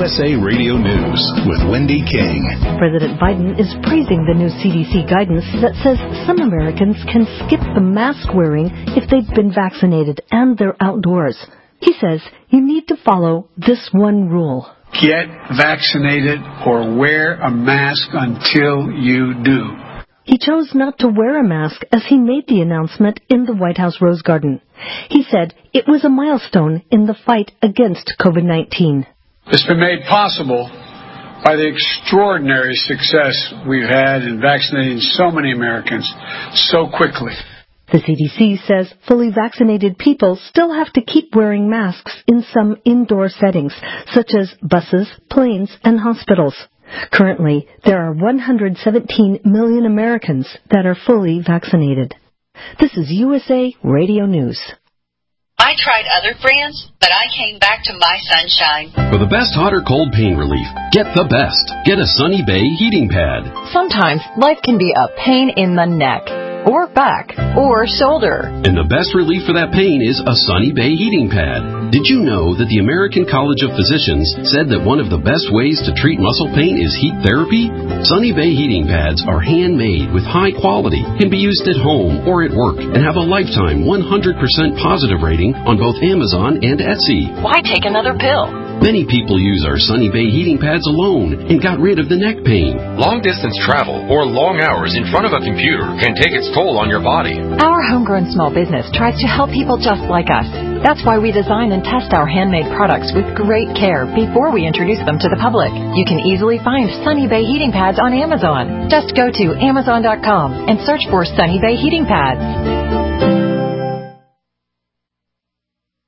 USA Radio News with Wendy King. President Biden is praising the new CDC guidance that says some Americans can skip the mask wearing if they've been vaccinated and they're outdoors. He says you need to follow this one rule. Get vaccinated or wear a mask until you do. He chose not to wear a mask as he made the announcement in the White House Rose Garden. He said it was a milestone in the fight against COVID-19. It's been made possible by the extraordinary success we've had in vaccinating so many Americans so quickly. The CDC says fully vaccinated people still have to keep wearing masks in some indoor settings, such as buses, planes, and hospitals. Currently, there are 117 million Americans that are fully vaccinated. This is USA Radio News. I tried other brands, but I came back to My Sunshine. For the best hot or cold pain relief, get the best. Get a Sunny Bay heating pad. Sometimes life can be a pain in the neck, or back, or shoulder. And the best relief for that pain is a Sunny Bay heating pad. Did you know that the American College of Physicians said that one of the best ways to treat muscle pain is heat therapy? Sunny Bay heating pads are handmade with high quality, can be used at home or at work, and have a lifetime 100% positive rating on both Amazon and Etsy. Why take another pill? Many people use our Sunny Bay heating pads alone and got rid of the neck pain. Long-distance travel or long hours in front of a computer can take its toll on your body. Our homegrown small business tries to help people just like us. That's why we design and test our handmade products with great care before we introduce them to the public. You can easily find Sunny Bay heating pads on Amazon. Just go to Amazon.com and search for Sunny Bay heating pads.